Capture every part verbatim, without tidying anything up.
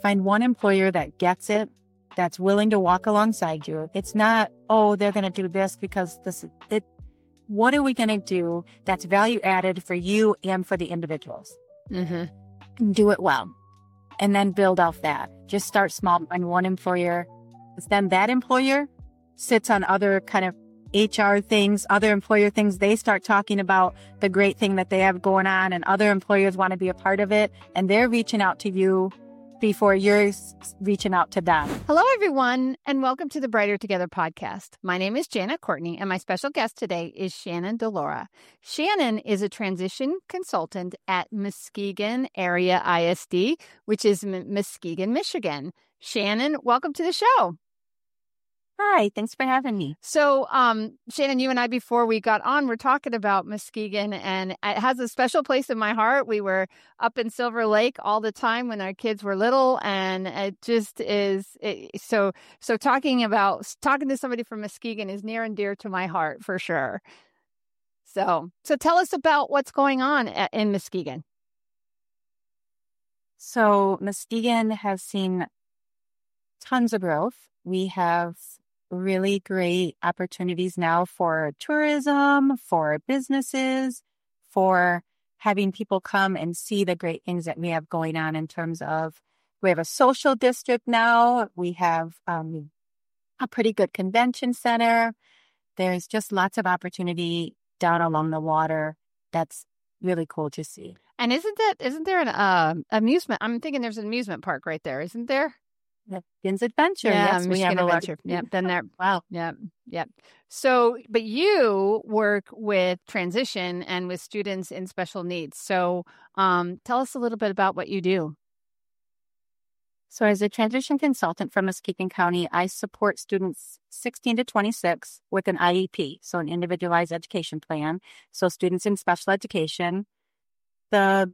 Find one employer that gets it, that's willing to walk alongside you. It's not, oh, they're going to do this because this, it, what are we going to do that's value added for you and for the individuals? Mm-hmm. Do it well. And then build off that. Just start small on one employer. Then that employer sits on other kind of H R things, other employer things. They start talking about the great thing that they have going on, and other employers want to be a part of it. And they're reaching out to you before you're reaching out to them. Hello, everyone, and welcome to the Brighter Together podcast. My name is Janet Courtney, and my special guest today is Shannon DeLaura. Shannon is a transition consultant at Muskegon Area I S D, which is M- Muskegon, Michigan. Shannon, welcome to the show. Hi, thanks for having me. So, um, Shannon, you and I, before we got on, we're talking about Muskegon, and it has a special place in my heart. We were up in Silver Lake all the time when our kids were little, and it just is it, so. So, talking about talking to somebody from Muskegon is near and dear to my heart for sure. So, so tell us about what's going on at, in Muskegon. So, Muskegon has seen tons of growth. We have really great opportunities now for tourism, for businesses, for having people come and see the great things that we have going on in terms of, we have a social district now. We have um, a pretty good convention center. There's just lots of opportunity down along the water. That's really cool to see. And isn't that, isn't there an uh, amusement? I'm thinking there's an amusement park right there, isn't there? Michigan's Adventure. Yeah, yes, Michigan we have Adventure. A yep, been there. Wow. Yep, yep. So, but you work with transition and with students in special needs. So, um, tell us a little bit about what you do. So, as a transition consultant from Muskegon County, I support students sixteen to twenty-six with an I E P, so an individualized education plan. So, students in special education. The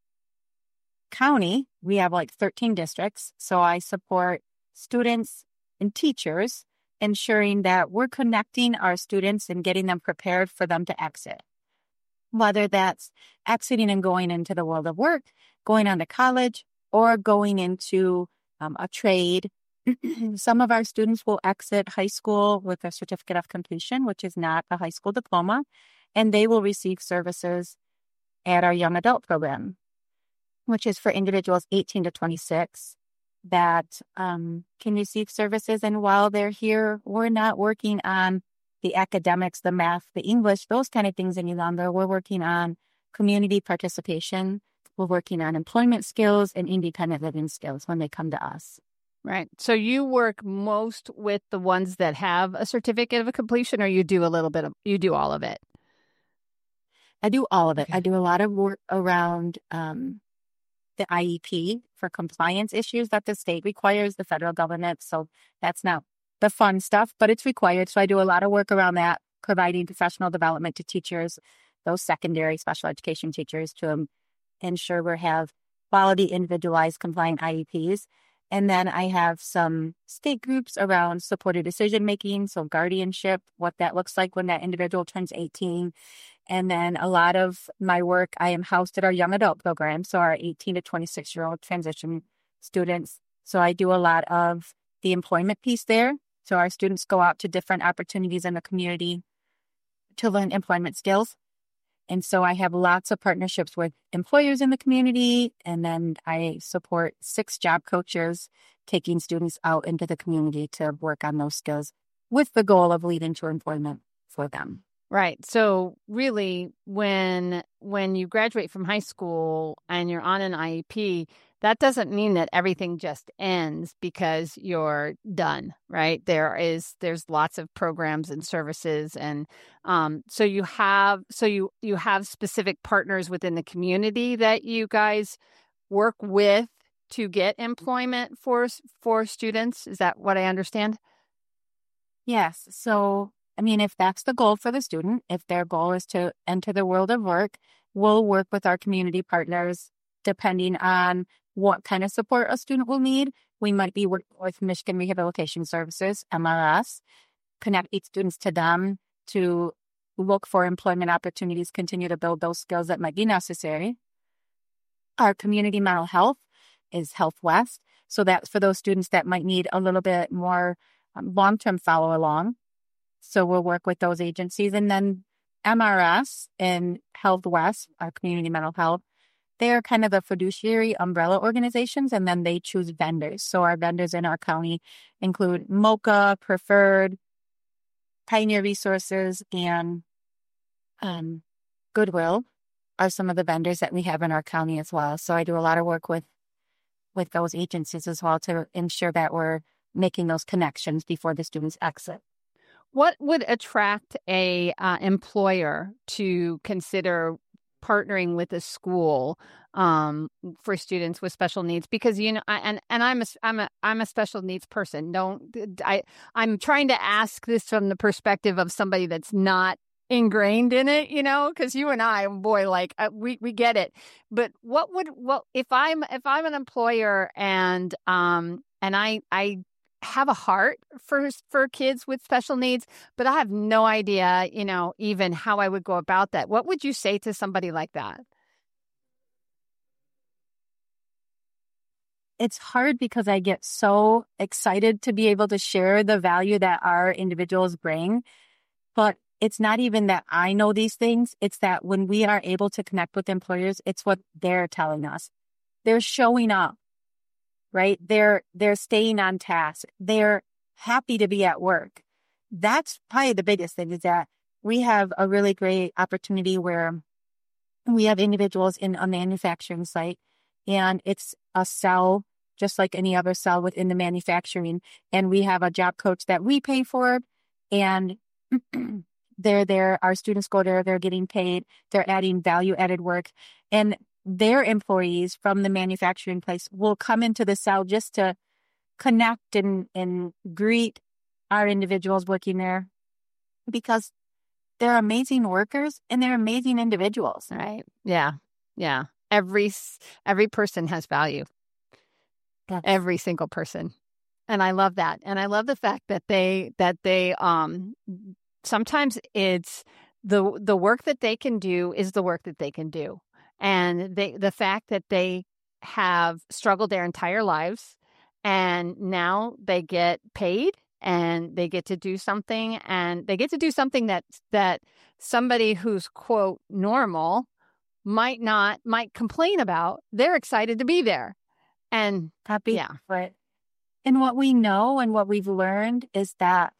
county, we have like thirteen districts. So I support students and teachers, ensuring that we're connecting our students and getting them prepared for them to exit. Whether that's exiting and going into the world of work, going on to college, or going into um, a trade. Some of our students will exit high school with a certificate of completion, which is not a high school diploma, and they will receive services at our young adult program, which is for individuals eighteen to twenty-six that um, can receive services. And while they're here, we're not working on the academics, the math, the English, those kind of things any longer. We're working on community participation. We're working on employment skills and independent living skills when they come to us. Right. So you work most with the ones that have a certificate of completion, or you do a little bit of, you do all of it? I do all of it. Okay. I do a lot of work around um, the I E P for compliance issues that the state requires, the federal government. So that's not the fun stuff, but it's required. So I do a lot of work around that, providing professional development to teachers, those secondary special education teachers, to um, ensure we have quality, individualized, compliant I E Ps. And then I have some state groups around supported decision-making, so guardianship, what that looks like when that individual turns eighteen. And then a lot of my work, I am housed at our young adult program, so our eighteen to twenty-six-year-old transition students. So I do a lot of the employment piece there. So our students go out to different opportunities in the community to learn employment skills. And so I have lots of partnerships with employers in the community. And then I support six job coaches taking students out into the community to work on those skills with the goal of leading to employment for them. Right. So really, when when you graduate from high school and you're on an I E P, that doesn't mean that everything just ends because you're done, right? There is there's lots of programs and services, and um, so you have so you you have specific partners within the community that you guys work with to get employment for for students. Is that what I understand? Yes. So, I mean, if that's the goal for the student, if their goal is to enter the world of work, we'll work with our community partners depending on what kind of support a student will need. We might be working with Michigan Rehabilitation Services, M R S, connect each students to them to look for employment opportunities, continue to build those skills that might be necessary. Our community mental health is Health West. So that's for those students that might need a little bit more um, long-term follow along. So we'll work with those agencies. And then M R S and Health West, our community mental health, they're kind of the fiduciary umbrella organizations, and then they choose vendors. So our vendors in our county include MOCA, Preferred, Pioneer Resources, and um, Goodwill are some of the vendors that we have in our county as well. So I do a lot of work with with those agencies as well to ensure that we're making those connections before the students exit. What would attract a uh, employer to consider partnering with a school um, for students with special needs? Because you know, I, and and I'm a I'm a I'm a special needs person. Don't I? I'm trying to ask this from the perspective of somebody that's not ingrained in it, you know, because you and I, boy, like uh, we we get it. But what would what if I'm if I'm an employer and um and I I have a heart for for kids with special needs, but I have no idea, you know, even how I would go about that. What would you say to somebody like that? It's hard because I get so excited to be able to share the value that our individuals bring, but it's not even that I know these things. It's that when we are able to connect with employers, it's what they're telling us. They're showing up, right? They're, they're staying on task. They're happy to be at work. That's probably the biggest thing, is that we have a really great opportunity where we have individuals in a manufacturing site, and it's a cell just like any other cell within the manufacturing. And we have a job coach that we pay for, and they're there. Our students go there. They're getting paid. They're adding value added work. And their employees from the manufacturing place will come into the cell just to connect and, and greet our individuals working there, because they're amazing workers and they're amazing individuals. Right. Yeah. Yeah. Every, every person has value. Yes. Every single person. And I love that. And I love the fact that they, that they, um, sometimes it's the the work that they can do is the work that they can do. And they the fact that they have struggled their entire lives, and now they get paid and they get to do something, and they get to do something that that somebody who's, quote, normal might not, might complain about. They're excited to be there. And happy. Yeah. Right. And what we know and what we've learned is that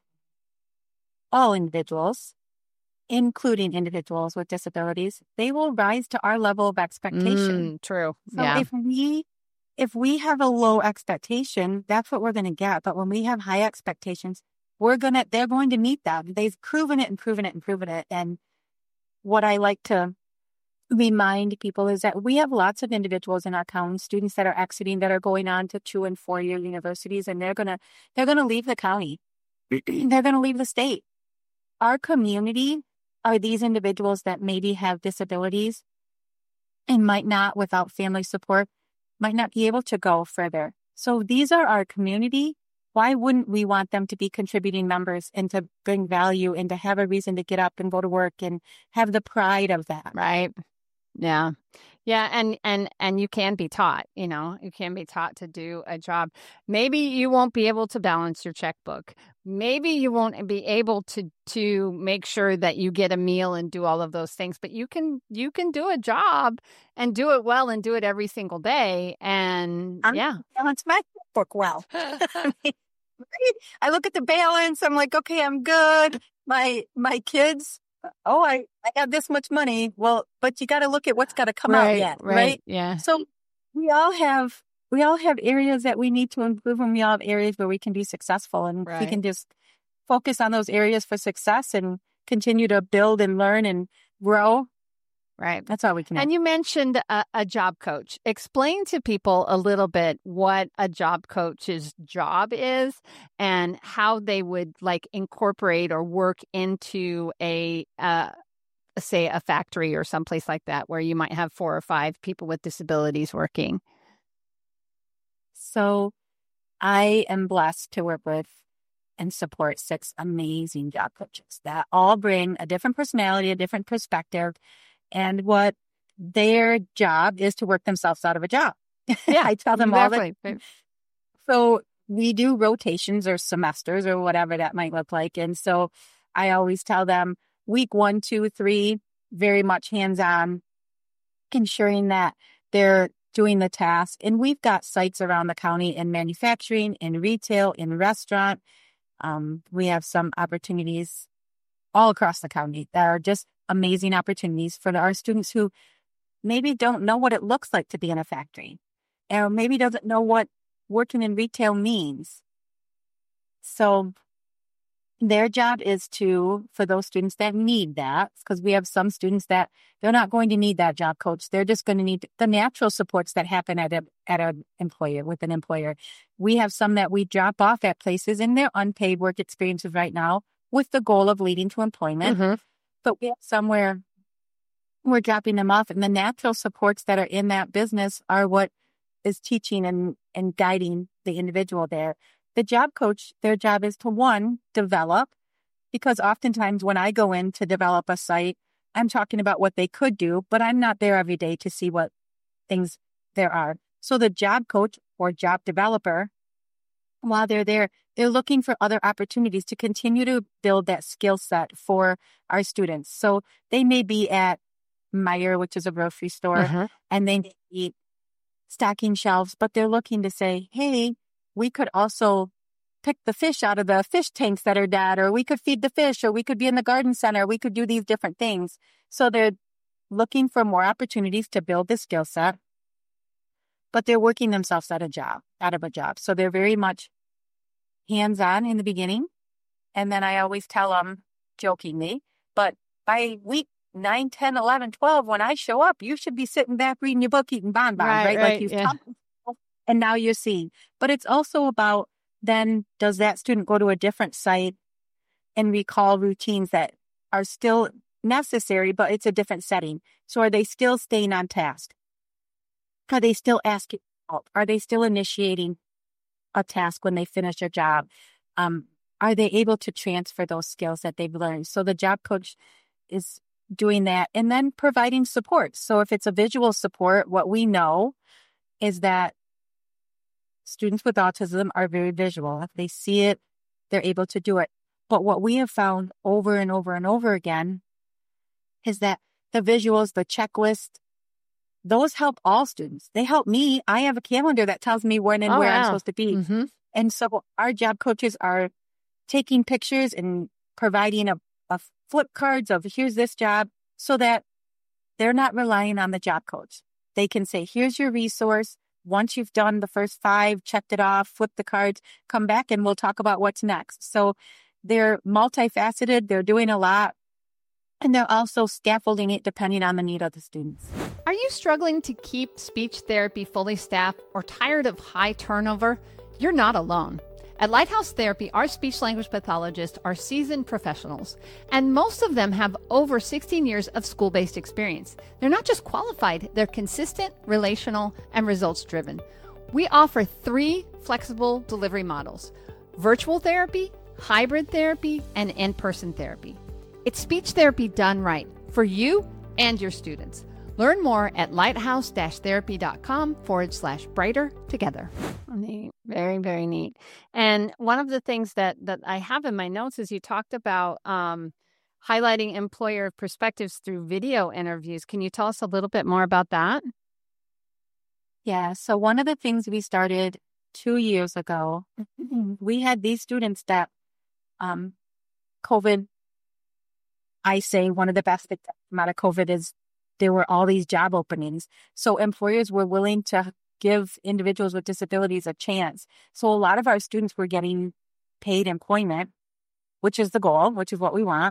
all individuals, including individuals with disabilities, they will rise to our level of expectation. Mm, true. So yeah. if we if we have a low expectation, that's what we're going to get. But when we have high expectations, we're gonna they're going to meet them. They've proven it and proven it and proven it. And what I like to remind people is that we have lots of individuals in our county, students that are exiting, that are going on to two and four year universities, and they're gonna they're gonna leave the county. They're gonna leave the state. Our community are these individuals that maybe have disabilities and might not, without family support, might not be able to go further. So these are our community. Why wouldn't we want them to be contributing members and to bring value and to have a reason to get up and go to work and have the pride of that? Right. Yeah. Yeah. And, and, and you can be taught, you know, you can be taught to do a job. Maybe you won't be able to balance your checkbook. Maybe you won't be able to, to make sure that you get a meal and do all of those things, but you can, you can do a job and do it well and do it every single day. And I'm, yeah. Balance my checkbook well. I mean, I look at the balance. I'm like, okay, I'm good. My, my kids, oh, I, I have this much money. Well, but you got to look at what's got to come right, out yet, right? right? Yeah. So we all have we all have areas that we need to improve, and we all have areas where we can be successful, and right. we can just focus on those areas for success and continue to build and learn and grow. Right. That's all we can. And have. you mentioned a, a job coach. Explain to people a little bit what a job coach's job is and how they would like incorporate or work into a, uh, say, a factory or someplace like that where you might have four or five people with disabilities working. So I am blessed to work with and support six amazing job coaches that all bring a different personality, a different perspective. And what their job is to work themselves out of a job. Yeah, I tell them exactly. all that So we do rotations or semesters or whatever that might look like. And so I always tell them week one, two, three, very much hands-on, ensuring that they're doing the task. And we've got sites around the county in manufacturing, in retail, in restaurant. Um, we have some opportunities all across the county that are just amazing opportunities for our students who maybe don't know what it looks like to be in a factory, or maybe doesn't know what working in retail means. So their job is to, for those students that need that, because we have some students that they're not going to need that job coach. They're just going to need the natural supports that happen at a at an employer, with an employer. We have some that we drop off at places in their unpaid work experiences right now with the goal of leading to employment. Mm-hmm. But we have somewhere we're dropping them off, and the natural supports that are in that business are what is teaching and, and guiding the individual there. The job coach, their job is to, one, develop, because oftentimes when I go in to develop a site, I'm talking about what they could do, but I'm not there every day to see what things there are. So the job coach or job developer, while they're there, they're looking for other opportunities to continue to build that skill set for our students. So they may be at Meijer, which is a grocery store, Uh-huh. and they may be stocking shelves, but they're looking to say, hey, we could also pick the fish out of the fish tanks that are dead, or we could feed the fish, or we could be in the garden center. We could do these different things. So they're looking for more opportunities to build the skill set, but they're working themselves out of job, out of a job. So they're very much hands-on in the beginning. And then I always tell them jokingly, but by week nine, ten, eleven, twelve, when I show up, you should be sitting back reading your book, eating bonbons, Right, right? right, Like you've yeah. taught them, and now you're seeing. But it's also about then does that student go to a different site and recall routines that are still necessary, but it's a different setting. So are they still staying on task? Are they still asking help? Are they still initiating a task when they finish a job? Um, are they able to transfer those skills that they've learned? So the job coach is doing that, and then providing support. So if it's a visual support, what we know is that students with autism are very visual. If they see it, they're able to do it. But what we have found over and over and over again is that the visuals, the checklist, those help all students. They help me. I have a calendar that tells me when and Oh, where I'm wow. supposed to be. Mm-hmm. And so our job coaches are taking pictures and providing a, a flip cards of here's this job, so that they're not relying on the job coach. They can say, here's your resource. Once you've done the first five, checked it off, flip the cards, come back and we'll talk about what's next. So they're multifaceted. They're doing a lot. And they're also scaffolding it depending on the need of the students. Are you struggling to keep speech therapy fully staffed or tired of high turnover? You're not alone. At Lighthouse Therapy, our speech language pathologists are seasoned professionals, and most of them have over sixteen years of school-based experience. They're not just qualified, they're consistent, relational, and results-driven. We offer three flexible delivery models: virtual therapy, hybrid therapy, and in-person therapy. It's speech therapy done right for you and your students. Learn more at lighthouse-therapy.com forward slash brighter together. Neat. Very, very neat. And one of the things that, that I have in my notes is you talked about um, highlighting employer perspectives through video interviews. Can you tell us a little bit more about that? Yeah. So one of the things we started two years ago, we had these students that um, COVID, I say one of the best things that came out of COVID is there were all these job openings. So employers were willing to give individuals with disabilities a chance. So a lot of our students were getting paid employment, which is the goal, which is what we want.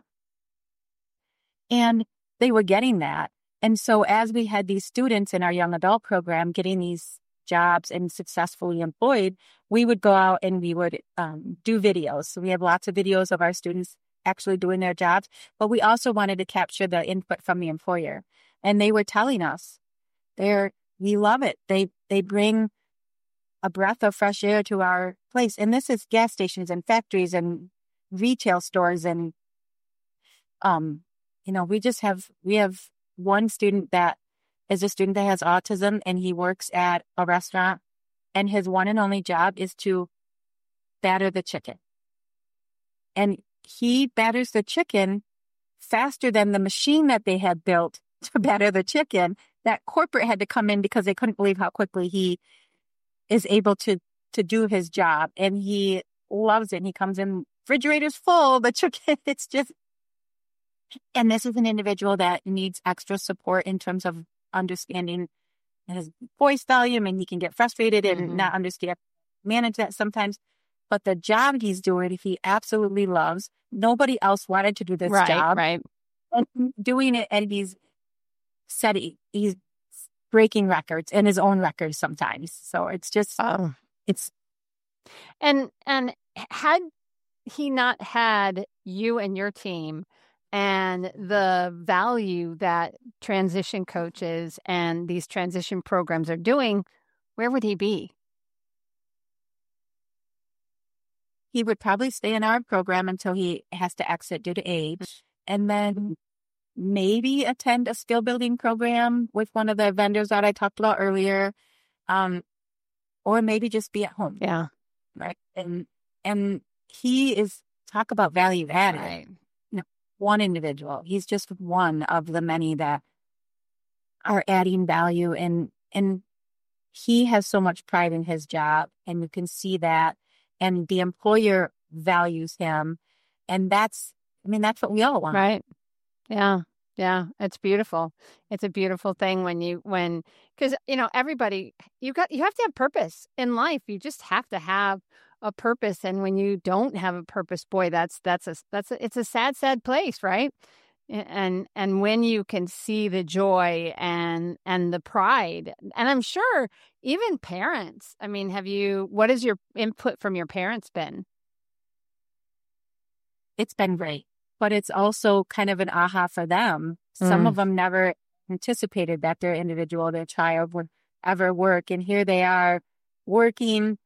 And they were getting that. And so as we had these students in our young adult program getting these jobs and successfully employed, we would go out and we would um, do videos. So we have lots of videos of our students actually doing their jobs, but we also wanted to capture the input from the employer. And they were telling us, they're, we love it. They they bring a breath of fresh air to our place. And this is gas stations and factories and retail stores. And, um, you know, we just have, we have one student that is a student that has autism, and he works at a restaurant, and his one and only job is to batter the chicken. And he batters the chicken faster than the machine that they had built to batter the chicken. That corporate had to come in because they couldn't believe how quickly he is able to to do his job. And he loves it. And he comes in, refrigerator's full, the chicken, it's just, and this is an individual that needs extra support in terms of understanding his voice volume, and he can get frustrated and Mhm. not understand, manage that sometimes. But the job he's doing, he absolutely loves. Nobody else wanted to do this Right, job. right. And he's doing it, and he's setting, he's breaking records and his own records sometimes. So it's just, Oh. it's, And and had he not had you and your team and the value that transition coaches and these transition programs are doing, where would he be? he would probably stay in our program until he has to exit due to age, and then maybe attend a skill building program with one of the vendors that I talked about earlier, um, or maybe just be at home. Yeah. Right. And, and he is, talk about value added. Right. You know, one individual. He's just one of the many that are adding value, and, and he has so much pride in his job, and you can see that, and the employer values him. And that's, I mean, that's what we all want. Right. Yeah. Yeah. It's beautiful. It's a beautiful thing when you, when, because, you know, everybody, you got, you have to have purpose in life. You just have to have a purpose. And when you don't have a purpose, boy, that's, that's a, that's a, it's a sad, sad place. Right. And, and when you can see the joy and, and the pride, and I'm sure even parents, I mean, have you, what has your input from your parents been? It's been great, but it's also kind of an aha for them. Some Mm. of them never anticipated that their individual, their child would ever work. And here they are working,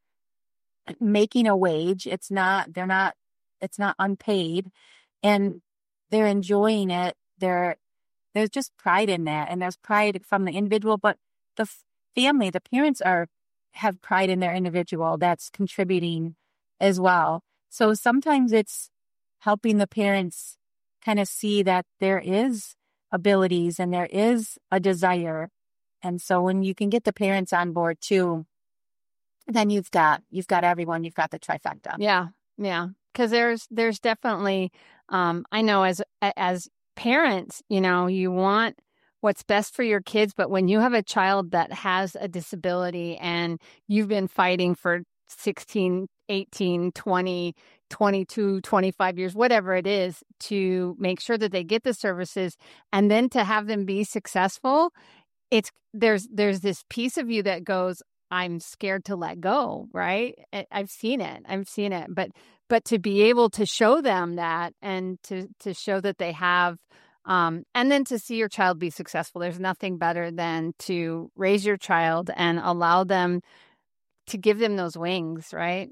making a wage. It's not, they're not, it's not unpaid, and they're enjoying it. They're, there's just pride in that. And there's pride from the individual, but the f- family, the parents are, have pride in their individual that's contributing as well. So sometimes it's helping the parents kind of see that there is abilities and there is a desire. And so when you can get the parents on board too, then you've got, you've got everyone, you've got the trifecta. Yeah. Yeah. Cause there's, there's definitely, um, I know as, as parents, you know, you want what's best for your kids, but when you have a child that has a disability and you've been fighting for sixteen, eighteen, twenty, twenty-two, twenty-five years, whatever it is, to make sure that they get the services and then to have them be successful, it's, there's, there's this piece of you that goes, I'm scared to let go, right? I've seen it. I've seen it. But but to be able to show them that, and to to show that they have, um, and then to see your child be successful. There's nothing better than to raise your child and allow them to give them those wings, right?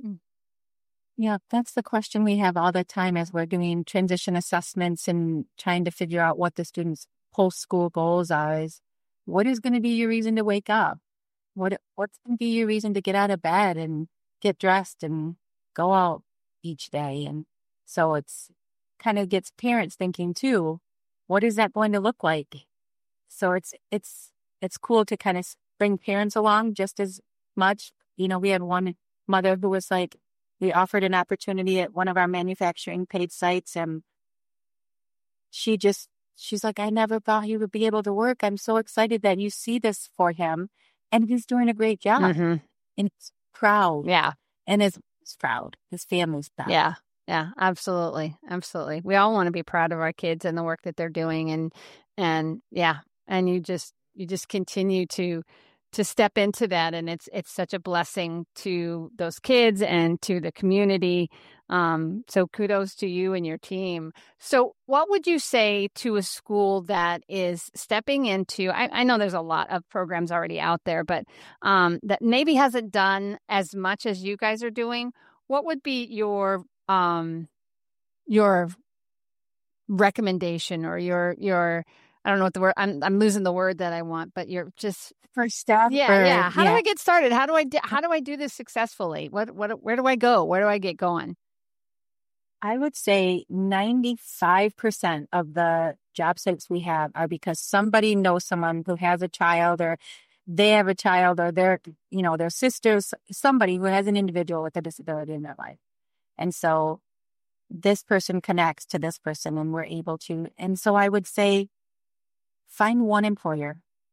Yeah, that's the question we have all the time as we're doing transition assessments and trying to figure out what the students' post-school goals are. Is what is going to be your reason to wake up? What what's going to be your reason to get out of bed and get dressed and go out each day? And so it's kind of gets parents thinking too, what is that going to look like? So it's it's it's cool to kind of bring parents along just as much. You know, we had one mother who was like, we offered an opportunity at one of our manufacturing paid sites, and she just, she's like, I never thought he would be able to work. I'm so excited that you see this for him. And he's doing a great job. Mm-hmm. And he's proud. Yeah. And his he's proud. His family's proud. Yeah. Yeah, absolutely. Absolutely. We all want to be proud of our kids and the work that they're doing. And, and yeah. And you just, you just continue to, to step into that. And it's, it's such a blessing to those kids and to the community. Um, so kudos to you and your team. So what would you say to a school that is stepping into, I, I know there's a lot of programs already out there, but um, that maybe hasn't done as much as you guys are doing? What would be your, um, your recommendation or your, your, I don't know what the word, I'm, I'm losing the word that I want, but you're just, For staff, yeah, or, yeah. How yeah. do I get started? How do I, do, how do I do this successfully? What, what, where do I go? Where do I get going? I would say ninety-five percent of the job sites we have are because somebody knows someone who has a child, or they have a child, or their, you know, their sisters, somebody who has an individual with a disability in their life. And so this person connects to this person and we're able to. And so I would say find one employer.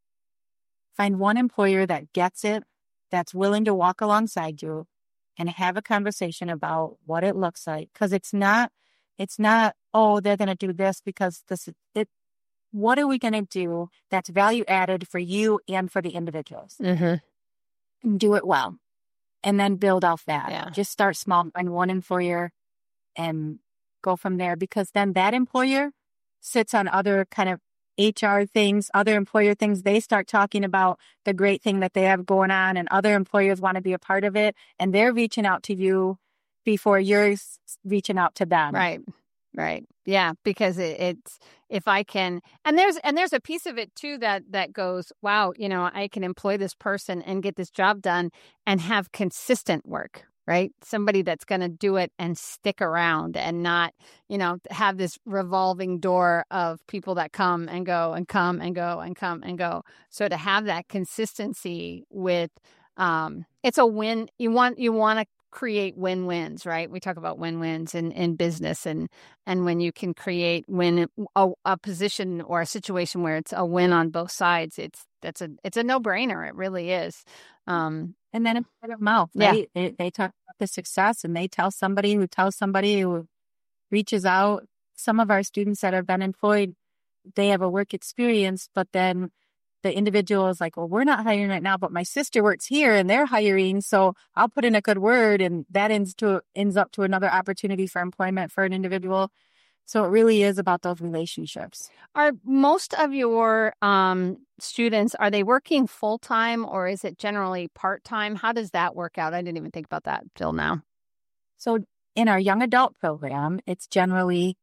Find one employer that gets it, that's willing to walk alongside you and have a conversation about what it looks like. Because it's not, it's not, oh, they're going to do this because this is it. What are we going to do that's value added for you and for the individuals? Mm-hmm. And do it well. And then build off that. Yeah. Just start small, find one employer and go from there. Because then that employer sits on other kind of H R things, other employer things. They start talking about the great thing that they have going on, and other employers want to be a part of it. And they're reaching out to you before you're reaching out to them. Right. Right. Yeah. Because it, it's, if I can, and there's, and there's a piece of it too, that, that goes, wow, you know, I can employ this person and get this job done and have consistent work, right? Somebody that's going to do it and stick around and not, you know, have this revolving door of people that come and go and come and go and come and go. So to have that consistency with, um, it's a win. You want, you want to create win-wins, right? We talk about win-wins in, in business, and and when you can create win a, a position or a situation where it's a win on both sides, it's that's a it's a no-brainer. It really is. Um, and then it's word of mouth, right? Yeah. They, they talk about the success, and they tell somebody who tells somebody who reaches out. Some of our students that have been employed, they have a work experience, but then the individual is like, well, we're not hiring right now, but my sister works here and they're hiring, so I'll put in a good word, and that ends to ends up to another opportunity for employment for an individual. So it really is about those relationships. Are most of your um, students, are they working full time, or is it generally part time? How does that work out? I didn't even think about that till now. So in our young adult program, it's generally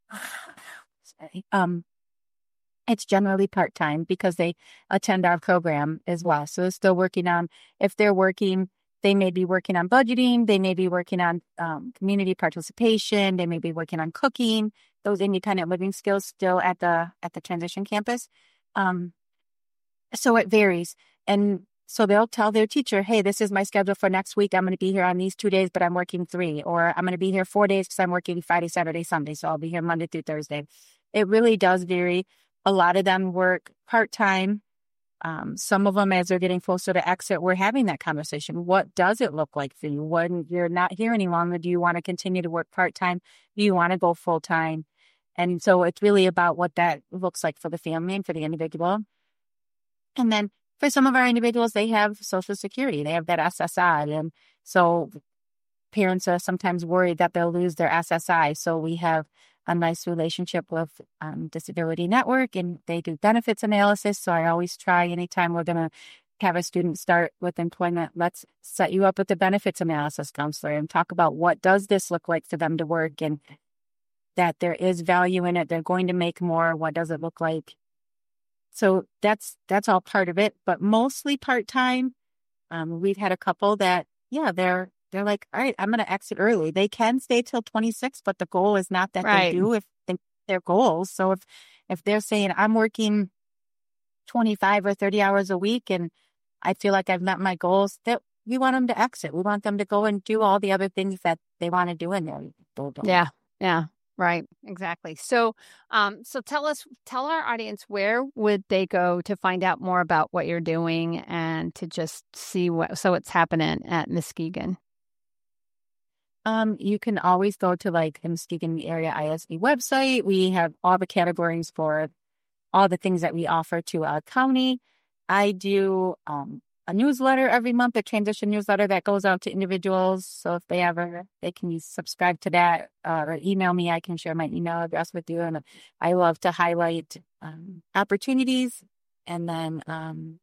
um. It's generally part-time because they attend our program as well. So they're still working on, if they're working, they may be working on budgeting, they may be working on um, community participation, they may be working on cooking, those independent living skills still at the at the transition campus. Um, so it varies. And so they'll tell their teacher, hey, this is my schedule for next week. I'm going to be here on these two days, but I'm working three. Or I'm going to be here four days because I'm working Friday, Saturday, Sunday. So I'll be here Monday through Thursday. It really does vary. A lot of them work part-time. Um, some of them, as they're getting closer to exit, we're having that conversation. What does it look like for you? When you're not here any longer, do you want to continue to work part-time? Do you want to go full-time? And so it's really about what that looks like for the family and for the individual. And then for some of our individuals, they have Social Security. They have that S S I. And so parents are sometimes worried that they'll lose their S S I. So we have a nice relationship with um, Disability Network, and they do benefits analysis. So I always try, anytime we're going to have a student start with employment, let's set you up with the benefits analysis counselor and talk about what does this look like for them to work, and that there is value in it. They're going to make more. What does it look like? So that's that's all part of it, but mostly part-time. Um, we've had a couple that, yeah, they're They're like, all right, I'm going to exit early. They can stay till twenty-six, but the goal is not that Right. they do if they their goals. So if, if they're saying I'm working twenty-five or thirty hours a week and I feel like I've met my goals, that we want them to exit. We want them to go and do all the other things that they want to do in there. Yeah. Yeah. Right. Exactly. So, um, so tell us, tell our audience, where would they go to find out more about what you're doing and to just see what, so what's happening at Muskegon? Um, you can always go to like the Muskegon Area I S D website. We have all the categories for all the things that we offer to our county. I do um, a newsletter every month, a transition newsletter that goes out to individuals. So if they ever, they can subscribe to that uh, or email me. I can share my email address with you. And I love to highlight um, opportunities. And then um,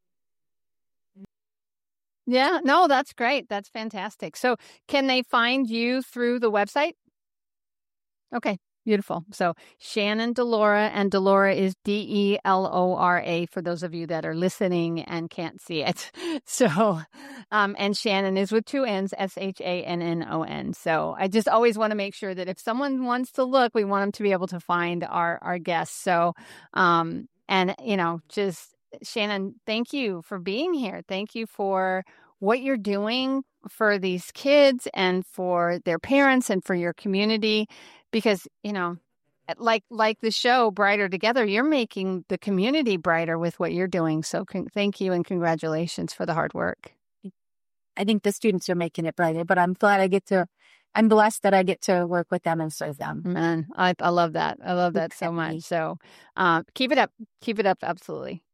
Yeah, no, that's great. That's fantastic. So can they find you through the website? Okay. Beautiful. So Shannon Delora, and Delora is D E L O R A for those of you that are listening and can't see it. So, um, and Shannon is with two N's, S H A N N O N. So I just always want to make sure that if someone wants to look, we want them to be able to find our, our guests. So, um, and, you know, just Shannon, thank you for being here. Thank you for what you're doing for these kids and for their parents and for your community. Because, you know, like like the show Brighter Together, you're making the community brighter with what you're doing. So con- thank you and congratulations for the hard work. I think the students are making it brighter, but I'm glad I get to, I'm blessed that I get to work with them and serve them. Man, I, I love that. I love that so much. So uh, keep it up. Keep it up. Absolutely.